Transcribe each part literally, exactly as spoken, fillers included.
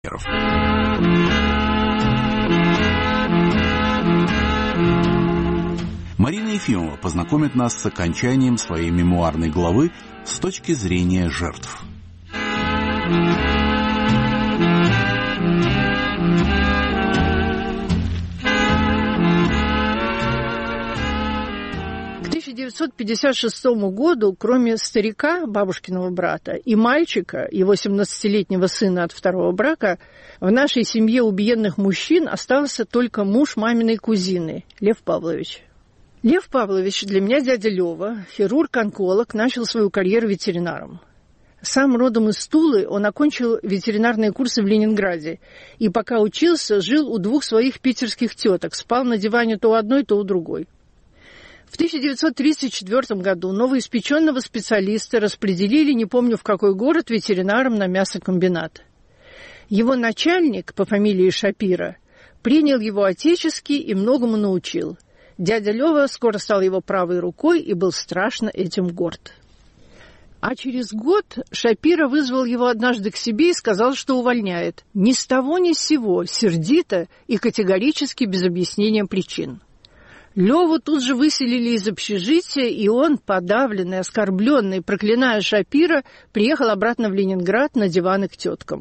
Марина Ефимова познакомит нас с окончанием своей мемуарной главы с точки зрения жертв. К тысяча девятьсот пятьдесят шестому году, кроме старика, бабушкиного брата, и мальчика, его семнадцатилетнего сына от второго брака, в нашей семье убиенных мужчин остался только муж маминой кузины, Лев Павлович. Лев Павлович, для меня дядя Лева, хирург-онколог, начал свою карьеру ветеринаром. Сам родом из Тулы, он окончил ветеринарные курсы в Ленинграде и пока учился, жил у двух своих питерских теток, спал на диване то у одной, то у другой. В тысяча девятьсот тридцать четвёртом году новоиспеченного специалиста распределили, не помню в какой город, ветеринаром на мясокомбинат. Его начальник по фамилии Шапира принял его отечески и многому научил. Дядя Лева скоро стал его правой рукой и был страшно этим горд. А через год Шапира вызвал его однажды к себе и сказал, что увольняет. Ни с того ни с сего, сердито и категорически без объяснения причин. Леву тут же выселили из общежития, и он, подавленный, оскорбленный, проклиная Шапира, приехал обратно в Ленинград на диваны к теткам.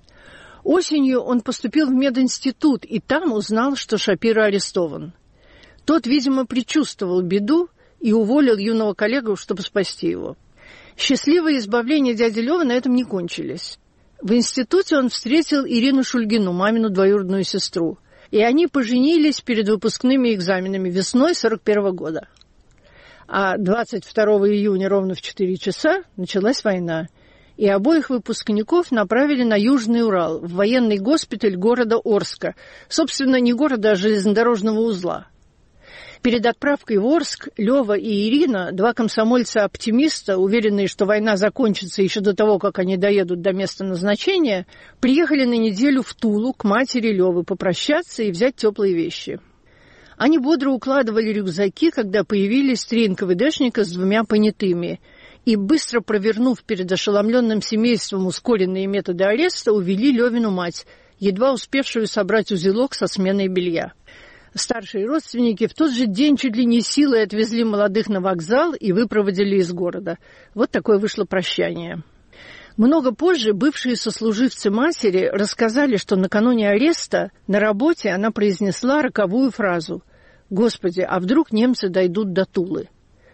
Осенью он поступил в мединститут, и там узнал, что Шапира арестован. Тот, видимо, предчувствовал беду и уволил юного коллегу, чтобы спасти его. Счастливое избавление дяди Лёвы на этом не кончились. В институте он встретил Ирину Шульгину, мамину двоюродную сестру, и они поженились перед выпускными экзаменами весной сорок первого года. А двадцать второго июня ровно в четыре часа началась война, и обоих выпускников направили на Южный Урал, в военный госпиталь города Орска, собственно, не города, а железнодорожного узла. Перед отправкой в Орск Лёва и Ирина, два комсомольца-оптимиста, уверенные, что война закончится еще до того, как они доедут до места назначения, приехали на неделю в Тулу к матери Лёвы попрощаться и взять теплые вещи. Они бодро укладывали рюкзаки, когда появились три эн ка вэ дэшника с двумя понятыми, и, быстро провернув перед ошеломленным семейством ускоренные методы ареста, увели Лёвину мать, едва успевшую собрать узелок со сменой белья. Старшие родственники в тот же день чуть ли не силой отвезли молодых на вокзал и выпроводили из города. Вот такое вышло прощание. Много позже бывшие сослуживцы матери рассказали, что накануне ареста на работе она произнесла роковую фразу: «Господи, а вдруг немцы дойдут до Тулы?»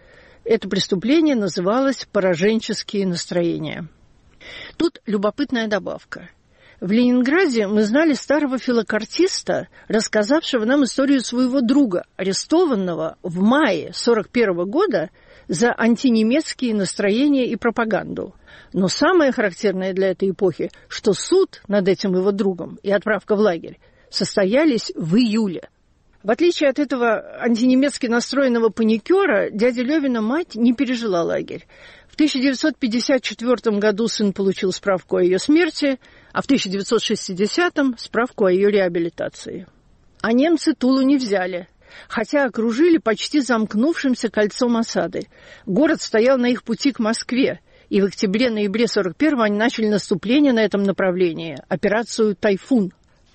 Это преступление называлось «пораженческие настроения». Тут любопытная добавка. В Ленинграде мы знали старого филокартиста, рассказавшего нам историю своего друга, арестованного в мае сорок первого года за антинемецкие настроения и пропаганду. Но самое характерное для этой эпохи, что суд над этим его другом и отправка в лагерь состоялись в июле. В отличие от этого антинемецки настроенного паникера, дядя Лёвина мать не пережила лагерь. В тысяча девятьсот пятьдесят четвёртом году сын получил справку о ее смерти, а в тысяча девятьсот шестидесятом справку о ее реабилитации. А немцы Тулу не взяли, хотя окружили почти замкнувшимся кольцом осады. Город стоял на их пути к Москве, и в октябре-ноябре сорок первого они начали наступление на этом направлении, операцию «Тайфун».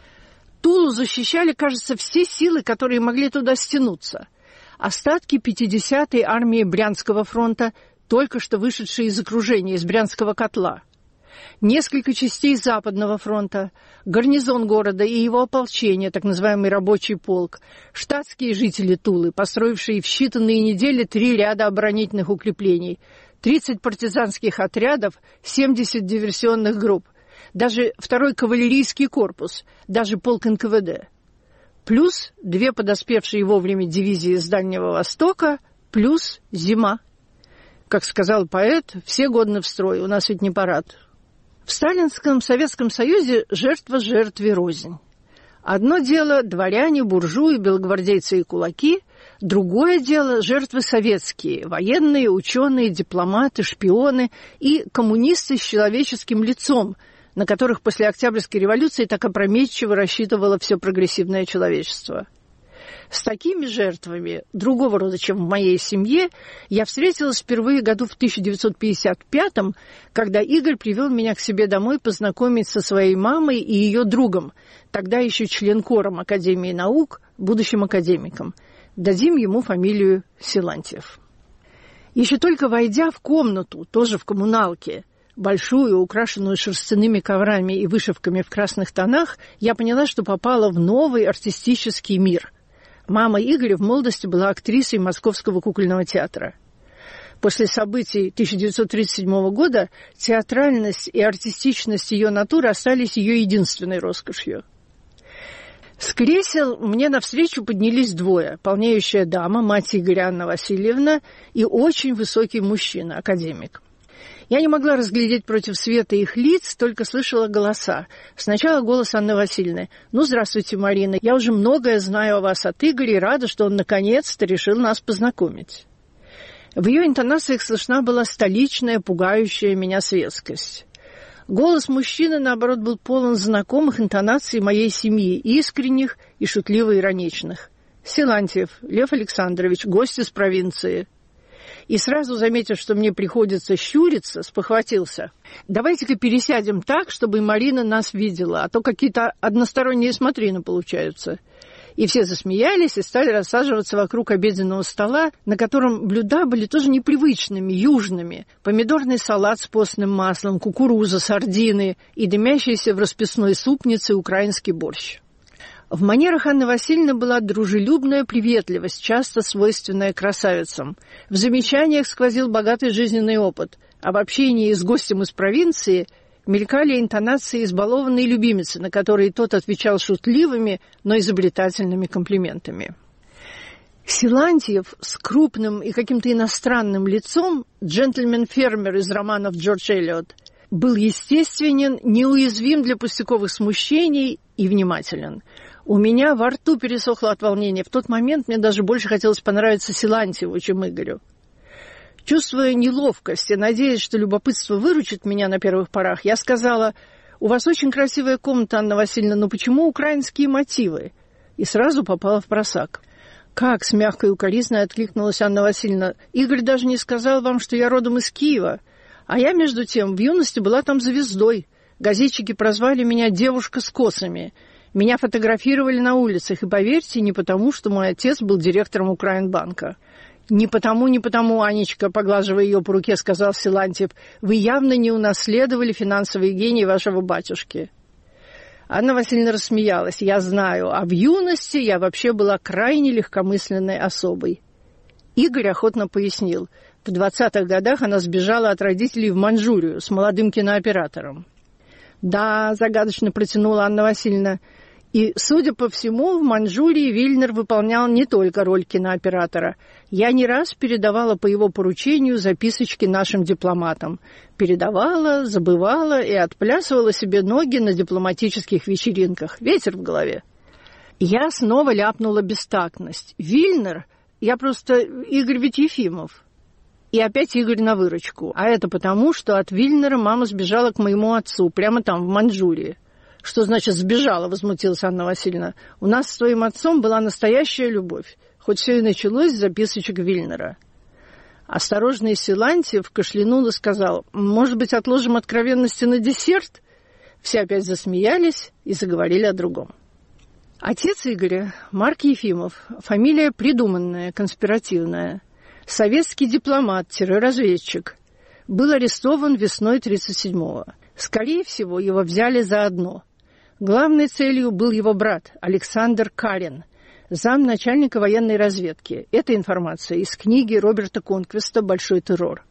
Тулу защищали, кажется, все силы, которые могли туда стянуться. Остатки пятидесятой армии Брянского фронта, только что вышедшие из окружения, из Брянского котла. Несколько частей Западного фронта, гарнизон города и его ополчение, так называемый рабочий полк, штатские жители Тулы, построившие в считанные недели три ряда оборонительных укреплений, тридцать партизанских отрядов, семьдесят диверсионных групп, даже второй кавалерийский корпус, даже полк эн ка вэ дэ, плюс две подоспевшие вовремя дивизии с Дальнего Востока, плюс зима. Как сказал поэт, все годны в строй, у нас ведь не парад. В сталинском Советском Союзе жертва жертве рознь. Одно дело дворяне, буржуи, белогвардейцы и кулаки, другое дело жертвы советские, военные, ученые, дипломаты, шпионы и коммунисты с человеческим лицом, на которых после Октябрьской революции так опрометчиво рассчитывало все прогрессивное человечество. С такими жертвами, другого рода, чем в моей семье, я встретилась впервые году в тысяча девятьсот пятьдесят пятом, когда Игорь привел меня к себе домой познакомить со своей мамой и ее другом, тогда еще членкором Академии наук, будущим академиком. Дадим ему фамилию Силантьев. Еще только войдя в комнату, тоже в коммуналке, большую, украшенную шерстяными коврами и вышивками в красных тонах, я поняла, что попала в новый артистический мир. Мама Игоря в молодости была актрисой Московского кукольного театра. После событий тысяча девятьсот тридцать седьмого года театральность и артистичность ее натуры остались ее единственной роскошью. С кресел мне навстречу поднялись двое. Полнеющая дама, мать Игоря Анна Васильевна, и очень высокий мужчина, академик. Я не могла разглядеть против света их лиц, только слышала голоса. Сначала голос Анны Васильевны. «Ну, здравствуйте, Марина. Я уже многое знаю о вас от Игоря и рада, что он наконец-то решил нас познакомить». В ее интонациях слышна была столичная, пугающая меня светскость. Голос мужчины, наоборот, был полон знакомых интонаций моей семьи, искренних и шутливо-ироничных. «Силантьев, Лев Александрович, гость из провинции». И сразу, заметив, что мне приходится щуриться, спохватился. «Давайте-ка пересядем так, чтобы Марина нас видела, а то какие-то односторонние смотрины получаются». И все засмеялись и стали рассаживаться вокруг обеденного стола, на котором блюда были тоже непривычными, южными. Помидорный салат с постным маслом, кукуруза, сардины и дымящийся в расписной супнице украинский борщ. В манерах Анны Васильевны была дружелюбная приветливость, часто свойственная красавицам. В замечаниях сквозил богатый жизненный опыт, а в общении с гостем из провинции мелькали интонации избалованной любимицы, на которые тот отвечал шутливыми, но изобретательными комплиментами. Силантьев с крупным и каким-то иностранным лицом, джентльмен-фермер из романов Джордж Эллиот, был естественен, неуязвим для пустяковых смущений и внимателен. У меня во рту пересохло от волнения. В тот момент мне даже больше хотелось понравиться Силантьеву, чем Игорю. Чувствуя неловкость и надеясь, что любопытство выручит меня на первых порах, я сказала: «У вас очень красивая комната, Анна Васильевна, но почему украинские мотивы?» И сразу попала в просак. «Как?» — с мягкой укоризной откликнулась Анна Васильевна. «Игорь даже не сказал вам, что я родом из Киева. А я, между тем, в юности была там звездой. Газетчики прозвали меня «девушка с косами». Меня фотографировали на улицах, и, поверьте, не потому, что мой отец был директором Украинбанка». «Не потому, не потому, Анечка», — поглаживая ее по руке, сказал Силантьев, «вы явно не унаследовали финансовый гений вашего батюшки». Анна Васильевна рассмеялась. «Я знаю, а в юности я вообще была крайне легкомысленной особой». Игорь охотно пояснил. В двадцатых годах она сбежала от родителей в Манчжурию с молодым кинооператором. «Да», — загадочно протянула Анна Васильевна, и, судя по всему, в Манчжурии Вильнер выполнял не только роль кинооператора. Я не раз передавала по его поручению записочки нашим дипломатам. Передавала, забывала и отплясывала себе ноги на дипломатических вечеринках. Ветер в голове. Я снова ляпнула бестактность. Вильнер? Я просто Игорь ведь Ефимов. И опять Игорь на выручку. А это потому, что от Вильнера мама сбежала к моему отцу, прямо там, в Манчжурии. «Что значит сбежала?» — возмутилась Анна Васильевна. «У нас с твоим отцом была настоящая любовь, хоть все и началось с записочек Вильнера». Осторожный Силантьев кашлянул и сказал: «Может быть, отложим откровенности на десерт?» Все опять засмеялись и заговорили о другом. Отец Игоря, Марк Ефимов, фамилия придуманная, конспиративная, советский дипломат-разведчик, был арестован весной тридцать седьмого. Скорее всего, его взяли заодно. Главной целью был его брат Александр Карин, замначальника военной разведки. Эта информация из книги Роберта Конквиста «Большой террор».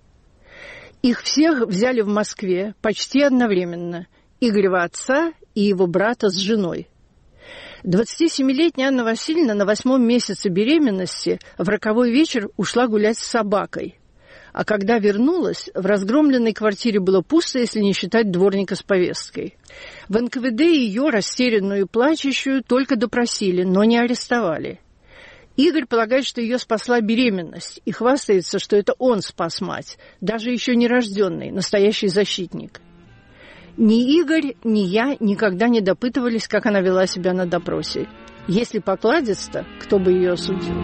Их всех взяли в Москве почти одновременно. Игорева отца и его брата с женой. двадцатисемилетняя Анна Васильевна на восьмом месяце беременности в роковой вечер ушла гулять с собакой. А когда вернулась, в разгромленной квартире было пусто, если не считать дворника с повесткой. В эн ка вэ дэ ее, растерянную и плачущую, только допросили, но не арестовали. Игорь полагает, что ее спасла беременность, и хвастается, что это он спас мать, даже еще нерожденный, настоящий защитник. Ни Игорь, ни я никогда не допытывались, как она вела себя на допросе. Если покладисто, кто бы ее осудил?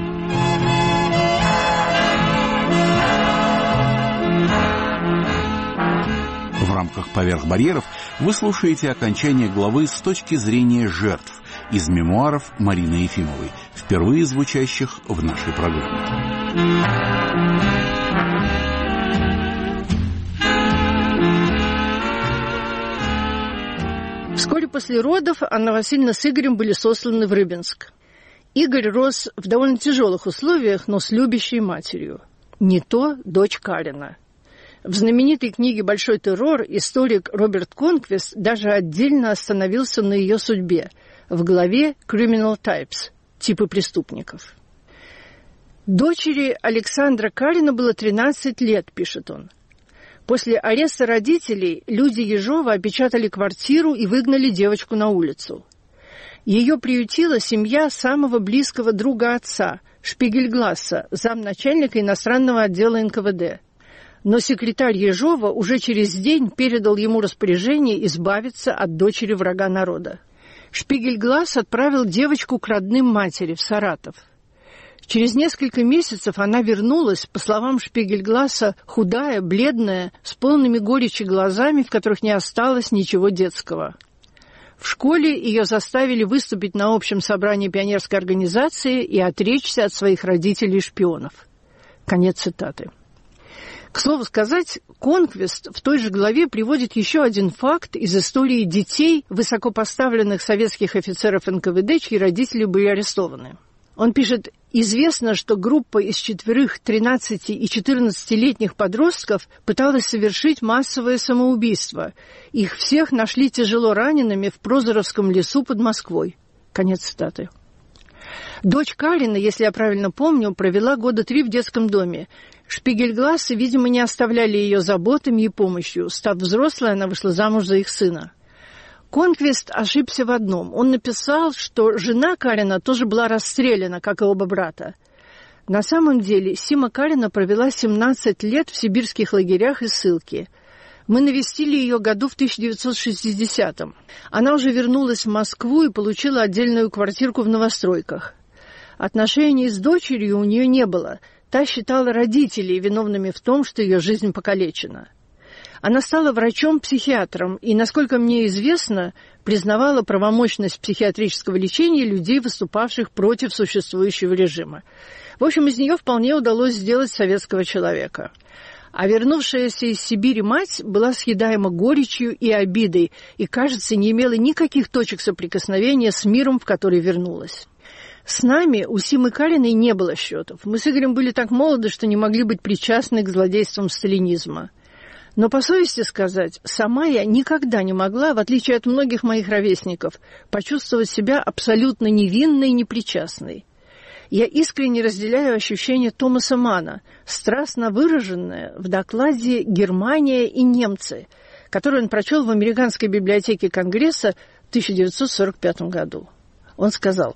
В рамках «Поверх барьеров» вы слушаете окончание главы с точки зрения жертв из мемуаров Марины Ефимовой, впервые звучащих в нашей программе. Вскоре после родов Анна Васильевна с Игорем были сосланы в Рыбинск. Игорь рос в довольно тяжелых условиях, но с любящей матерью. Не то дочь Карина. В знаменитой книге «Большой террор» историк Роберт Конквист даже отдельно остановился на ее судьбе в главе «Criminal Types» – «Типы преступников». Дочери Александра Карина было тринадцать лет, пишет он. После ареста родителей люди Ежова опечатали квартиру и выгнали девочку на улицу. Ее приютила семья самого близкого друга отца, Шпигельгласса, замначальника иностранного отдела эн ка вэ дэ. Но секретарь Ежова уже через день передал ему распоряжение избавиться от дочери врага народа. Шпигельгласс отправил девочку к родным матери в Саратов. Через несколько месяцев она вернулась, по словам Шпигельгласса, худая, бледная, с полными горечи глазами, в которых не осталось ничего детского. В школе ее заставили выступить на общем собрании пионерской организации и отречься от своих родителей-шпионов. Конец цитаты. К слову сказать, Конквист в той же главе приводит еще один факт из истории детей высокопоставленных советских офицеров эн ка вэ дэ, чьи родители были арестованы. Он пишет: «Известно, что группа из четверых тринадцати- и четырнадцатилетних подростков пыталась совершить массовое самоубийство. Их всех нашли тяжело ранеными в Прозоровском лесу под Москвой». Конец цитаты. Дочь Карина, если я правильно помню, провела года три в детском доме. Шпигельглассы, видимо, не оставляли ее заботами и помощью. Став взрослой, она вышла замуж за их сына. Конквист ошибся в одном. Он написал, что жена Карина тоже была расстреляна, как и оба брата. На самом деле Сима Карина провела семнадцать лет в сибирских лагерях и ссылке. Мы навестили ее году в тысяча девятьсот шестидесятом. Она уже вернулась в Москву и получила отдельную квартирку в новостройках. Отношений с дочерью у нее не было. Та считала родителей виновными в том, что ее жизнь покалечена. Она стала врачом-психиатром и, насколько мне известно, признавала правомощность психиатрического лечения людей, выступавших против существующего режима. В общем, из нее вполне удалось сделать советского человека. А вернувшаяся из Сибири мать была съедаема горечью и обидой и, кажется, не имела никаких точек соприкосновения с миром, в который вернулась. С нами у Симы Кариной не было счетов. Мы с Игорем были так молоды, что не могли быть причастны к злодействам сталинизма. Но, по совести сказать, сама я никогда не могла, в отличие от многих моих ровесников, почувствовать себя абсолютно невинной и непричастной. Я искренне разделяю ощущение Томаса Манна, страстно выраженное в докладе «Германия и немцы», который он прочел в Американской библиотеке Конгресса в тысяча девятьсот сорок пятом году. Он сказал: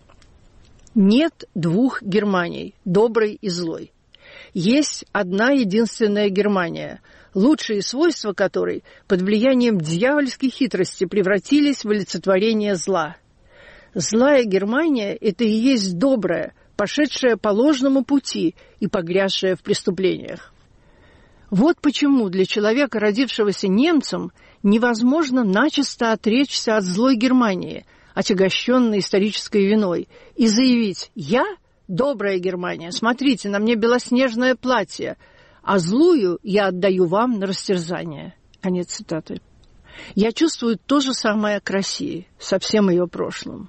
«Нет двух Германий, доброй и злой. Есть одна единственная Германия, лучшие свойства которой под влиянием дьявольской хитрости превратились в олицетворение зла. Злая Германия – это и есть добрая, пошедшая по ложному пути и погрязшая в преступлениях. Вот почему для человека, родившегося немцем, невозможно начисто отречься от злой Германии, отягощенной исторической виной, и заявить: «Я – добрая Германия, смотрите, на мне белоснежное платье, а злую я отдаю вам на растерзание». Конец цитаты. Я чувствую то же самое к России, со всем ее прошлым.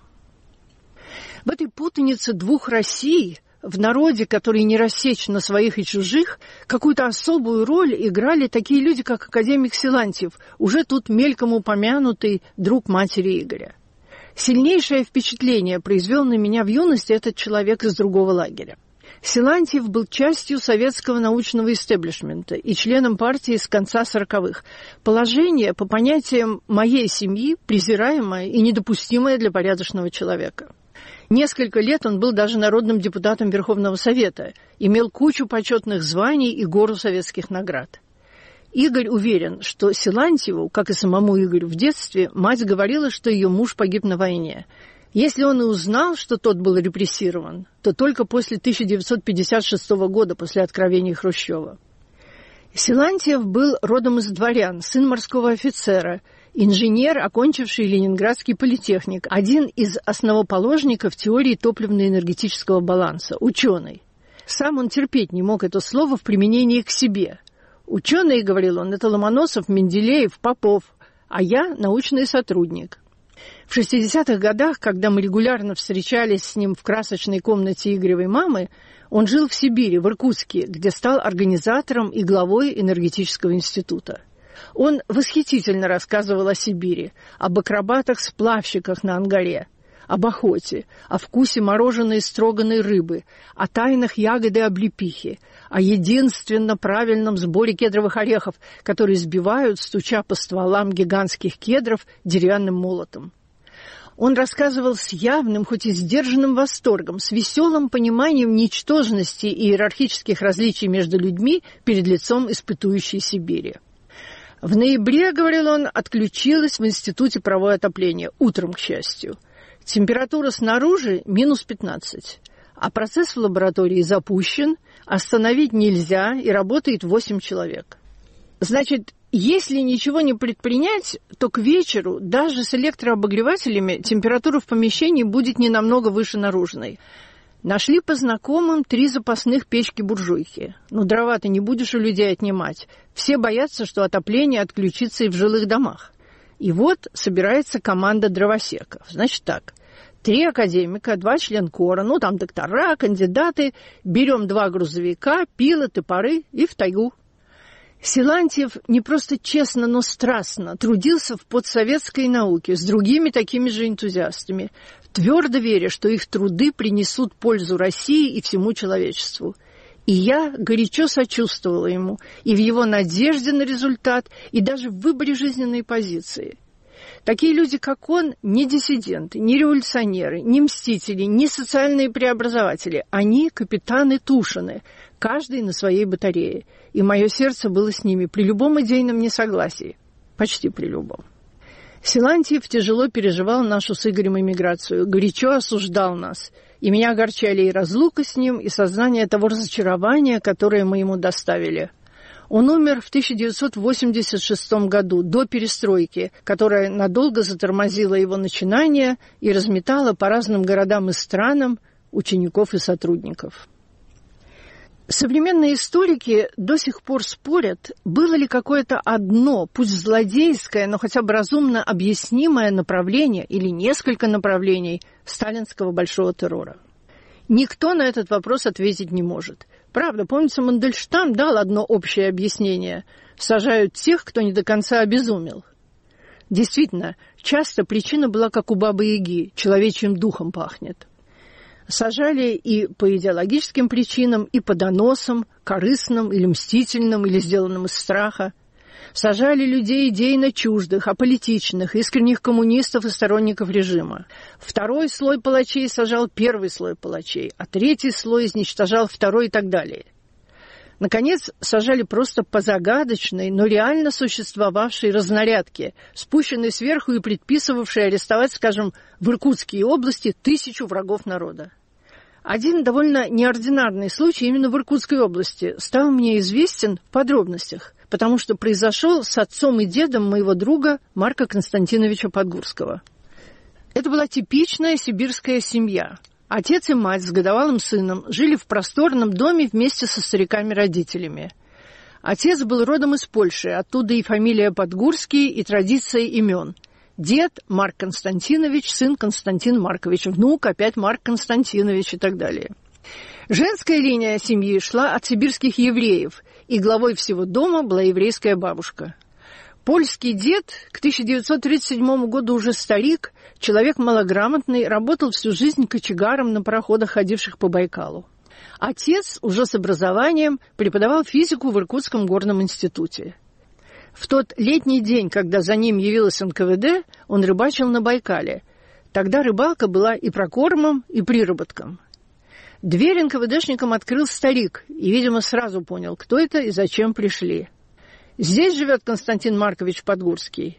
В этой путанице двух Россий, в народе, который не рассечь на своих и чужих, какую-то особую роль играли такие люди, как академик Силантьев, уже тут мельком упомянутый друг матери Игоря. Сильнейшее впечатление произвел на меня в юности этот человек из другого лагеря. Силантьев был частью советского научного истеблишмента и членом партии с конца сороковых. Положение, по понятиям моей семьи, презираемое и недопустимое для порядочного человека. Несколько лет он был даже народным депутатом Верховного Совета, имел кучу почетных званий и гору советских наград. Игорь уверен, что Силантьеву, как и самому Игорю в детстве, мать говорила, что ее муж погиб на войне. Если он и узнал, что тот был репрессирован, то только после тысяча девятьсот пятьдесят шестого года, после откровений Хрущева. Силантьев был родом из дворян, сын морского офицера, инженер, окончивший Ленинградский политехник, один из основоположников теории топливно-энергетического баланса, ученый. Сам он терпеть не мог это слово в применении к себе. Ученые, говорил он, это Ломоносов, Менделеев, Попов, а я научный сотрудник. В шестидесятых годах, когда мы регулярно встречались с ним в красочной комнате Игоревой мамы, он жил в Сибири, в Иркутске, где стал организатором и главой энергетического института. Он восхитительно рассказывал о Сибири, об акробатах-сплавщиках на Ангаре, об охоте, о вкусе мороженой строганой рыбы, о тайнах ягоды облепихи, о единственно правильном сборе кедровых орехов, которые сбивают, стуча по стволам гигантских кедров деревянным молотом. Он рассказывал с явным, хоть и сдержанным восторгом, с веселым пониманием ничтожности и иерархических различий между людьми перед лицом испытующей Сибири. В ноябре, говорил он, отключилось в институте паровое отопление, утром, к счастью. Температура снаружи минус пятнадцать, а процесс в лаборатории запущен, остановить нельзя и работает восемь человек. Значит, если ничего не предпринять, то к вечеру даже с электрообогревателями температура в помещении будет не намного выше наружной. Нашли по знакомым три запасных печки-буржуйки. Ну, дрова ты не будешь у людей отнимать. Все боятся, что отопление отключится и в жилых домах. И вот собирается команда дровосеков. Значит так, три академика, два членкора, ну, там доктора, кандидаты. Берем два грузовика, пилы, топоры и в тайгу. Силантьев не просто честно, но страстно трудился в подсоветской науке с другими такими же энтузиастами, твердо веря, что их труды принесут пользу России и всему человечеству. И я горячо сочувствовала ему и в его надежде на результат, и даже в выборе жизненной позиции. Такие люди, как он, не диссиденты, не революционеры, не мстители, не социальные преобразователи. Они капитаны Тушины, каждый на своей батарее. И мое сердце было с ними при любом идейном несогласии. Почти при любом. Силантьев тяжело переживал нашу с Игорем эмиграцию, горячо осуждал нас. И меня огорчали и разлука с ним, и сознание того разочарования, которое мы ему доставили. Он умер в тысяча девятьсот восемьдесят шестом году, до перестройки, которая надолго затормозила его начинания и разметала по разным городам и странам учеников и сотрудников. Современные историки до сих пор спорят, было ли какое-то одно, пусть злодейское, но хотя бы разумно объяснимое направление или несколько направлений сталинского большого террора. Никто на этот вопрос ответить не может. Правда, помнится, Мандельштам дал одно общее объяснение. Сажают тех, кто не до конца обезумел. Действительно, часто причина была, как у Бабы-Яги, человечьим духом пахнет. Сажали и по идеологическим причинам, и по доносам, корыстным или мстительным, или сделанным из страха. Сажали людей идейно чуждых, аполитичных, искренних коммунистов и сторонников режима. Второй слой палачей сажал первый слой палачей, а третий слой изничтожал второй и так далее. Наконец, сажали просто по загадочной, но реально существовавшей разнарядке, спущенной сверху и предписывавшей арестовать, скажем, в Иркутской области тысячу врагов народа. Один довольно неординарный случай именно в Иркутской области стал мне известен в подробностях, потому что произошел с отцом и дедом моего друга Марка Константиновича Подгурского. Это была типичная сибирская семья. Отец и мать с годовалым сыном жили в просторном доме вместе со стариками-родителями. Отец был родом из Польши, оттуда и фамилия Подгурский, и традиция имен. Дед Марк Константинович, сын Константин Маркович, внук опять Марк Константинович и так далее. Женская линия семьи шла от сибирских евреев, и главой всего дома была еврейская бабушка. Польский дед, к тысяча девятьсот тридцать седьмому году уже старик, человек малограмотный, работал всю жизнь кочегаром на пароходах, ходивших по Байкалу. Отец, уже с образованием, преподавал физику в Иркутском горном институте. В тот летний день, когда за ним явилась эн ка вэ дэ, он рыбачил на Байкале. Тогда рыбалка была и прокормом, и приработком. Дверь эн ка вэ дэшникам открыл старик и, видимо, сразу понял, кто это и зачем пришли. «Здесь живет Константин Маркович Подгурский».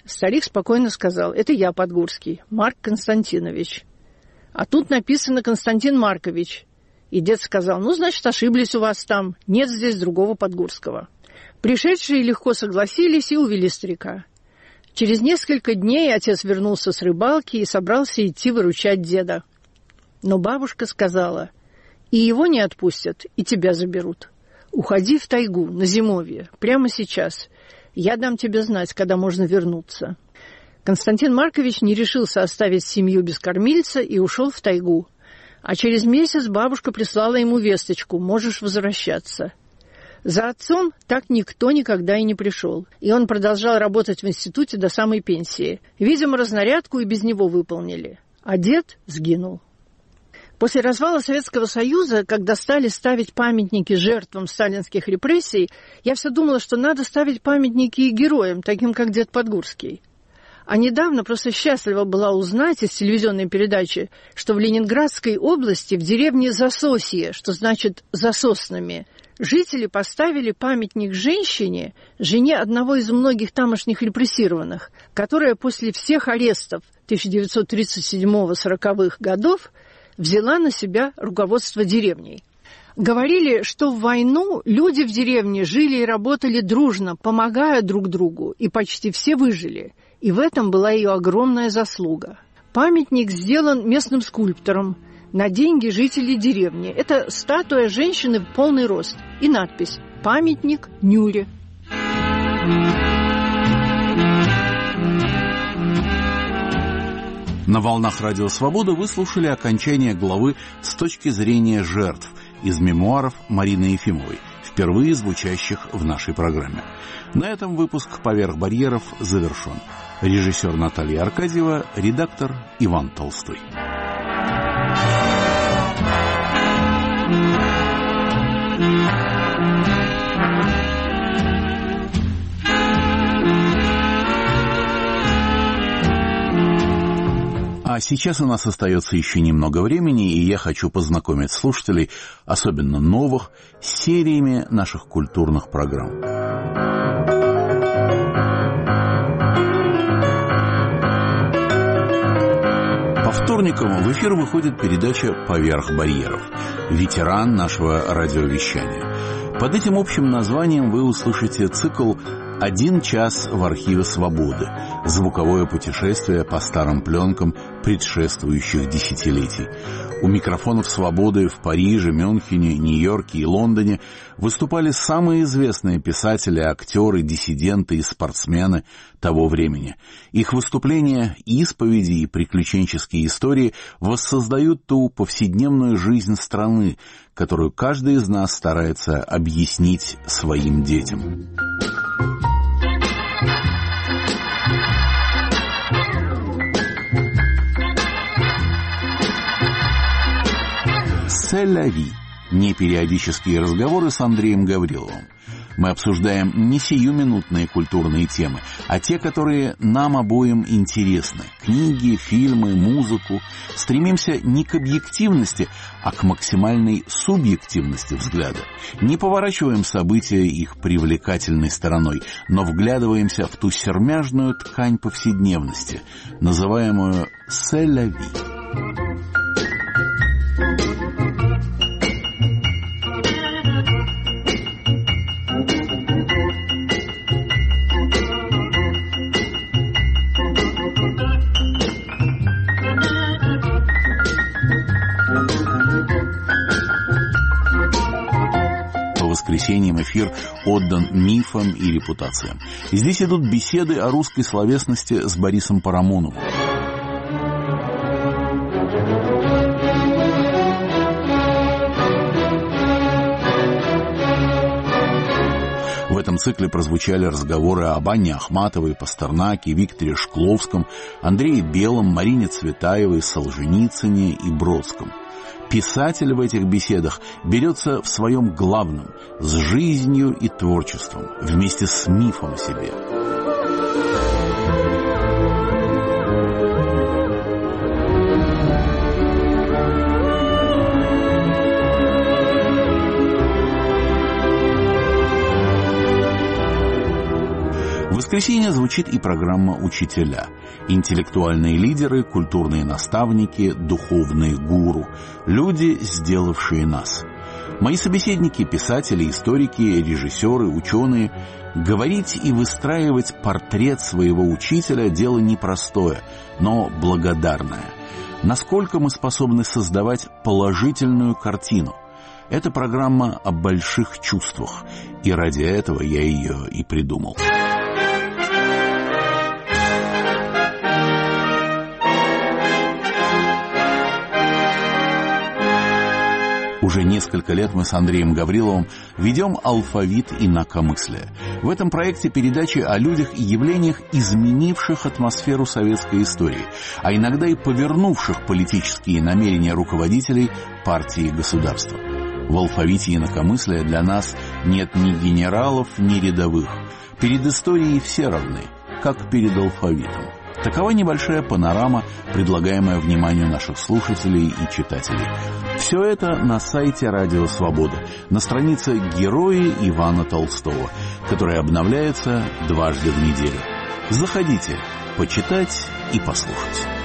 Старик спокойно сказал: это я, Подгурский, Марк Константинович. А тут написано Константин Маркович. И дед сказал: ну, значит, ошиблись у вас там, нет здесь другого Подгурского. Пришедшие легко согласились и увели старика. Через несколько дней отец вернулся с рыбалки и собрался идти выручать деда. Но бабушка сказала: и его не отпустят, и тебя заберут. Уходи в тайгу, на зимовье, прямо сейчас. Я дам тебе знать, когда можно вернуться. Константин Маркович не решился оставить семью без кормильца и ушел в тайгу. А через месяц бабушка прислала ему весточку: можешь возвращаться. За отцом так никто никогда и не пришел, и он продолжал работать в институте до самой пенсии. Видимо, разнарядку и без него выполнили. А дед сгинул. После развала Советского Союза, когда стали ставить памятники жертвам сталинских репрессий, я все думала, что надо ставить памятники и героям, таким как дед Подгурский. А недавно просто счастлива была узнать из телевизионной передачи, что в Ленинградской области, в деревне Засосье, что значит «за соснами», жители поставили памятник женщине, жене одного из многих тамошних репрессированных, которая после всех арестов тысяча девятьсот тридцать седьмого — сороковых годов взяла на себя руководство деревней. Говорили, что в войну люди в деревне жили и работали дружно, помогая друг другу, и почти все выжили. И в этом была ее огромная заслуга. Памятник сделан местным скульптором на деньги жителей деревни. Это статуя женщины в полный рост и надпись «Памятник Нюре». На волнах Радио Свобода вы слушали окончание главы «С точки зрения жертв» из мемуаров Марины Ефимовой, впервые звучащих в нашей программе. На этом выпуск «Поверх барьеров» завершен. Режиссер Наталья Аркадьева, редактор Иван Толстой. А сейчас у нас остается еще немного времени, и я хочу познакомить слушателей, особенно новых, с сериями наших культурных программ. По вторникам в эфир выходит передача «Поверх барьеров», ветеран нашего радиовещания. Под этим общим названием вы услышите цикл «Один час в архиве Свободы», звуковое путешествие по старым пленкам предшествующих десятилетий. У микрофонов «Свободы» в Париже, Мюнхене, Нью-Йорке и Лондоне выступали самые известные писатели, актеры, диссиденты и спортсмены того времени. Их выступления, исповеди и приключенческие истории воссоздают ту повседневную жизнь страны, которую каждый из нас старается объяснить своим детям. «Сель-ля-ви» — непериодические разговоры с Андреем Гавриловым. Мы обсуждаем не сиюминутные культурные темы, а те, которые нам обоим интересны. Книги, фильмы, музыку. Стремимся не к объективности, а к максимальной субъективности взгляда. Не поворачиваем события их привлекательной стороной, но вглядываемся в ту сермяжную ткань повседневности, называемую «сель-ля-ви». По воскресеньям эфир отдан мифам и репутациям. Здесь идут беседы о русской словесности с Борисом Парамоновым. В этом цикле прозвучали разговоры об Анне Ахматовой, Пастернаке, Викторе Шкловском, Андрее Белом, Марине Цветаевой, Солженицыне и Бродском. Писатель в этих беседах берется в своем главном – с жизнью и творчеством, вместе с мифом о себе. Вы воскресенье звучит и программа «Учителя». Интеллектуальные лидеры, культурные наставники, духовные гуру. Люди, сделавшие нас. Мои собеседники – писатели, историки, режиссеры, ученые. Говорить и выстраивать портрет своего учителя – дело непростое, но благодарное. Насколько мы способны создавать положительную картину? Это программа о больших чувствах, и ради этого я ее и придумал. Уже несколько лет мы с Андреем Гавриловым ведем алфавит инакомыслия. В этом проекте передачи о людях и явлениях, изменивших атмосферу советской истории, а иногда и повернувших политические намерения руководителей партии и государства. В алфавите инакомыслия для нас нет ни генералов, ни рядовых. Перед историей все равны, как перед алфавитом. Такова небольшая панорама, предлагаемая вниманию наших слушателей и читателей. Все это на сайте «Радио Свобода», на странице «Герои Ивана Толстого», которая обновляется дважды в неделю. Заходите, почитать и послушать.